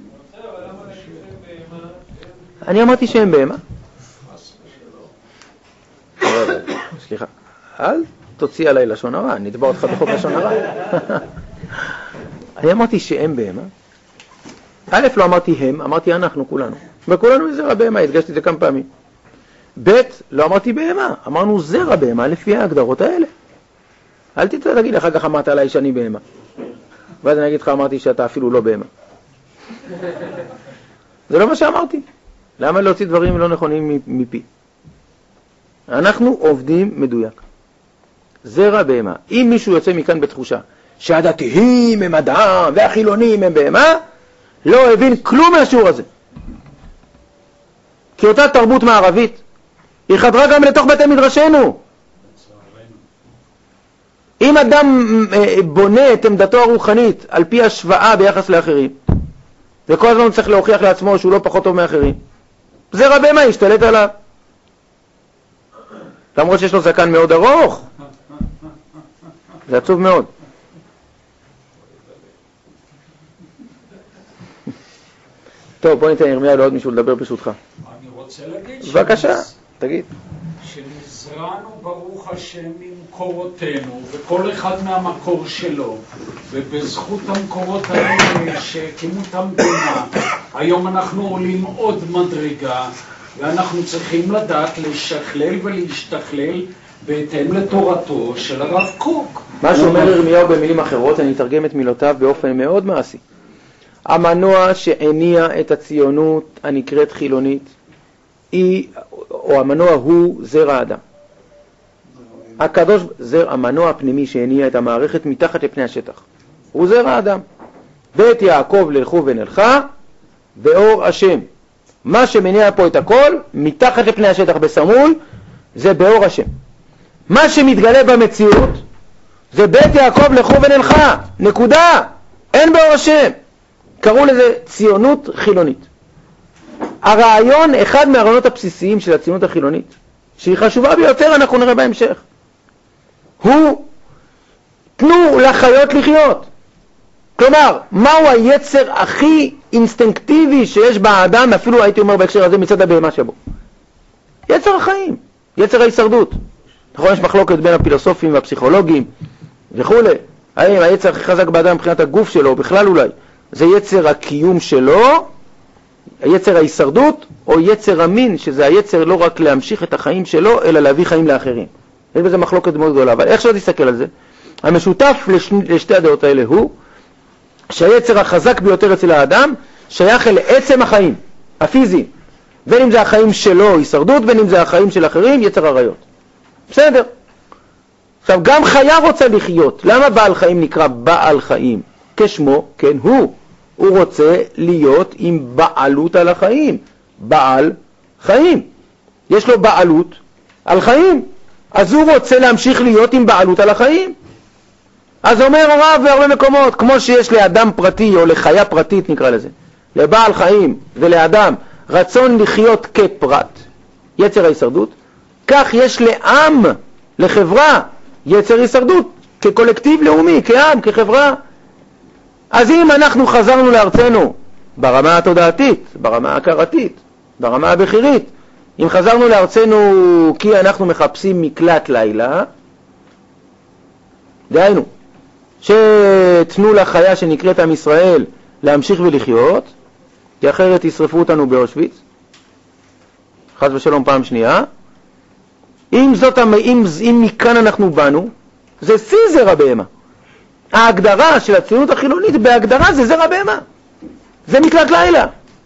אני אמרתי שהם בהמה. סליחה, אל תוציא עליי לשון הרע, נתבע אותך בחוק לשון הרע. אני אמרתי שהם בהמה. א', לא אמרתי הם, אמרתי אנחנו, כולנו. וכולנו זרע בהמה, הדגשתי את זה כמה פעמים. ב', לא אמרתי בהמה, אמרנו זרע בהמה לפי ההגדרות האלה. אל תגיד אחר כך אמרת עליי שאני בהמה. ואז אני אגיד לך, אמרתי שאתה אפילו לא בהמה. זה לא מה שאמרתי. למה להוציא דברים לא נכונים מפי? אנחנו עובדים מדויק. זרע בהמה. אם מישהו יוצא מכאן בתחושה שהדתיים הם אדם והחילונים הם בהמה, לא הבין כלום מהשיעור הזה. כי אותה תרבות מערבית היא חדרה גם לתוך בתי מדרשנו. אם אדם בונה את עמדתו הרוחנית על פי השוואה ביחס לאחרים, וכל הזמן צריך להוכיח לעצמו שהוא לא פחות טוב מאחרים, זרע בהמה ישתלט עליו. למרות שיש לו זקן מאוד ארוך. זה עצוב מאוד. טוב, בוא ניתן ירמיה לעוד מישהו לדבר ברשותך. אני רוצה להגיד בבקשה, תגיד. שנזרענו ברוך השם ממקורותינו, וכל אחד מהמקור שלו, ובזכות המקורות האלה שהקימו את המדינה, היום אנחנו עולים עוד מדרגה, ואנחנו צריכים לדעת לשכלל ולהשתכלל בהתאם לתורתו של הרב קוק. מה שאומר ירמיהו במילים אחרות, אני אתרגם את מילותיו באופן מאוד מעשי. המנוע שהניע את הציונות הנקראת חילונית, או המנוע הוא זרע האדם. הקדוש, המנוע הפנימי שהניע את המערכת מתחת לפני השטח. הוא זרע האדם. בית יעקב ללכו ונלכה, באור השם. מה שמניע פה את הכל, מתחת לפני השטח בסמול, זה באור השם. מה שמתגלה במציאות, זה בית יעקב לכו ונלכה. נקודה. אין באור השם. קראו לזה ציונות חילונית. הרעיון, אחד מהרעיונות הבסיסיים של הציונות החילונית, שהיא חשובה ביותר, אנחנו נראה בהמשך, הוא תנו לחיות לחיות. כלומר, מהו היצר הכי אינסטינקטיבי שיש באדם, אפילו הייתי אומר בהקשר הזה מצד הבהמה שבו? יצר החיים, יצר ההישרדות. נכון, יש מחלוקת בין הפילוסופים והפסיכולוגים וכו'. האם היצר הכי חזק באדם מבחינת הגוף שלו, בכלל אולי, זה יצר הקיום שלו, היצר ההישרדות, או יצר המין, שזה היצר לא רק להמשיך את החיים שלו, אלא להביא חיים לאחרים. יש בזה מחלוקת מאוד גדולה, אבל איך שלא תסתכל על זה, המשותף לשתי הדעות האלה הוא, שהיצר החזק ביותר אצל האדם, שייך אל עצם החיים, הפיזיים. בין אם זה החיים שלו, הישרדות, בין אם זה החיים של אחרים, יצר עריות. בסדר. עכשיו, גם חיה רוצה לחיות. למה בעל חיים נקרא בעל חיים? כשמו, כן, הוא רוצה להיות עם בעלות על החיים. בעל חיים. יש לו בעלות על חיים. אז הוא רוצה להמשיך להיות עם בעלות על החיים. אז אומר הרב בהרבה מקומות, כמו שיש לאדם פרטי או לחיה פרטית נקרא לזה, לבעל חיים ולאדם רצון לחיות כפרט, יצר ההישרדות, כך יש לעם, לחברה, יצר הישרדות, כקולקטיב לאומי, כעם, כחברה. אז אם אנחנו חזרנו לארצנו ברמה התודעתית, ברמה ההכרתית, ברמה הבחירית, אם חזרנו לארצנו כי אנחנו מחפשים מקלט לילה, דהיינו, שתנו לחיה שנקראת עם ישראל להמשיך ולחיות, כי אחרת ישרפו אותנו באושוויץ, חס ושלום פעם שנייה. אם מכאן אנחנו באנו, זה שיא זרע בהמה. ההגדרה של הציונות החילונית בהגדרה זה זרע בהמה. זה מקלט לילה.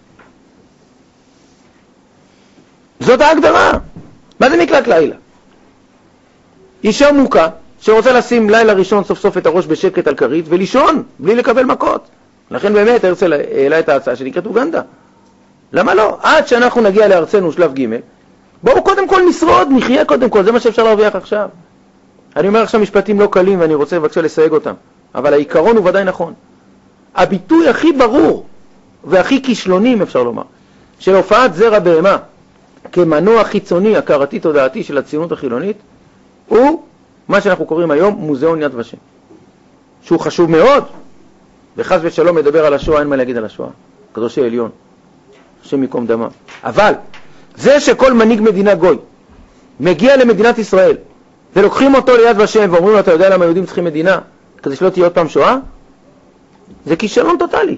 זאת ההגדרה. מה זה מקלט לילה? אישה מוכה שרוצה לשים לילה ראשון סוף סוף את הראש בשקט על כרית ולישון בלי לקבל מכות. לכן באמת הרצל העלה את ההצעה שנקראת אוגנדה. למה לא? עד שאנחנו נגיע לארצנו שלב ג' בואו קודם כל נשרוד, נחיה קודם כל, זה מה שאפשר להרוויח עכשיו. אני אומר עכשיו משפטים לא קלים ואני רוצה בבקשה לסייג אותם, אבל העיקרון הוא ודאי נכון. הביטוי הכי ברור והכי כישלוני, אם אפשר לומר, של הופעת זרע בהמה כמנוע חיצוני, הכרתי תודעתי של הציונות החילונית, הוא מה שאנחנו קוראים היום מוזיאון יד ושם, שהוא חשוב מאוד, וחס ושלום מדבר על השואה, אין מה להגיד על השואה, קדושי עליון, השם יקום דמם. אבל זה שכל מנהיג מדינה גוי מגיע למדינת ישראל ולוקחים אותו ליד ושם ואומרים לו, אתה יודע למה יהודים צריכים מדינה? כדי שלא תהיה עוד פעם שואה? זה כישלון טוטלי.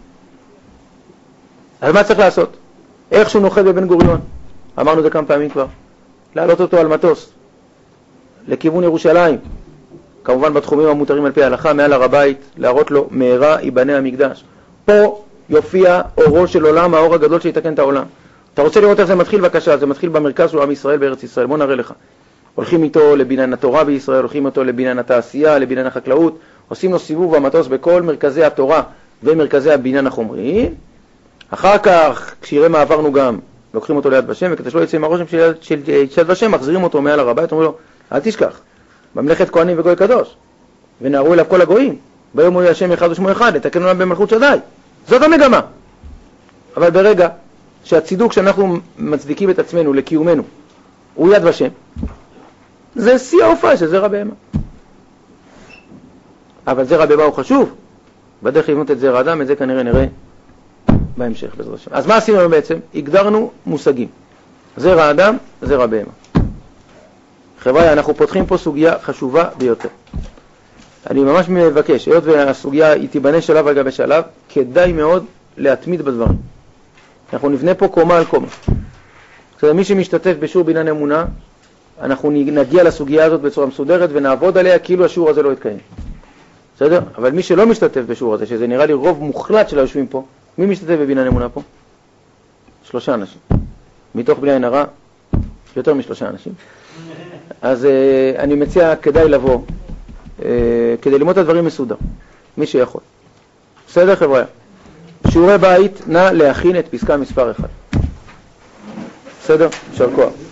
אז מה צריך לעשות? איך שהוא נוחת בבן גוריון, אמרנו זה כמה פעמים כבר, להעלות אותו על מטוס לכיוון ירושלים, כמובן בתחומים המותרים על פי ההלכה, מעל הר הבית, להראות לו מהרה ייבנה המקדש. פה יופיע אורו של עולם, האור הגדול שיתקן את העולם. אתה רוצה לראות איך זה מתחיל? בבקשה, זה מתחיל במרכז של עם ישראל בארץ ישראל. בוא נראה לך. הולכים איתו לבניין התורה בישראל, הולכים איתו לבניין התעשייה, לבניין החקלאות, עושים לו סיבוב במטוס בכל מרכזי התורה ומרכזי הבניין החומרי. אחר כך, כשיראה מה עברנו גם, לוקחים אותו ליד ושם, וכדי שלא יצא עם הרושם של יד ושם, מחזירים אותו מעל הר הבית, אומרים לו, אל תשכח, ממלכת כהנים וגוי קדוש, ונערו אליו כל הגויים, ביום הוא השם אחד ושמו אחד, לתקן עולם במלכות שדי. זאת המגמה. אבל ברגע שהצידוק שאנחנו מצדיקים את עצמנו לקיומנו הוא יד ושם, זה שיא ההופעה של זרע בהמה. אבל זרע בהמה הוא חשוב, בדרך לבנות את זרע אדם, את זה כנראה נראה בהמשך בעזרת השם. אז מה עשינו בעצם? הגדרנו מושגים, זרע אדם, זרע בהמה. חבר'ה, אנחנו פותחים פה סוגיה חשובה ביותר. אני ממש מבקש, היות והסוגיה היא תיבנה שלב על גבי שלב, כדאי מאוד להתמיד בדברים. אנחנו נבנה פה קומה על קומה. מי שמשתתף בשיעור בעניין אמונה, אנחנו נגיע לסוגיה הזאת בצורה מסודרת ונעבוד עליה כאילו השיעור הזה לא יתקיים. בסדר? אבל מי שלא משתתף בשיעור הזה, שזה נראה לי רוב מוחלט של היושבים פה, מי משתתף בבניין אמונה פה? 3 אנשים. מתוך בני עין הרע, יותר מ3 אנשים. אז אני מציע כדאי לבוא, כדי ללמוד את הדברים מסודר, מי שיכול. בסדר חבר'ה? שיעורי בית, נא להכין את פסקה מספר 1. בסדר? יישר כוח.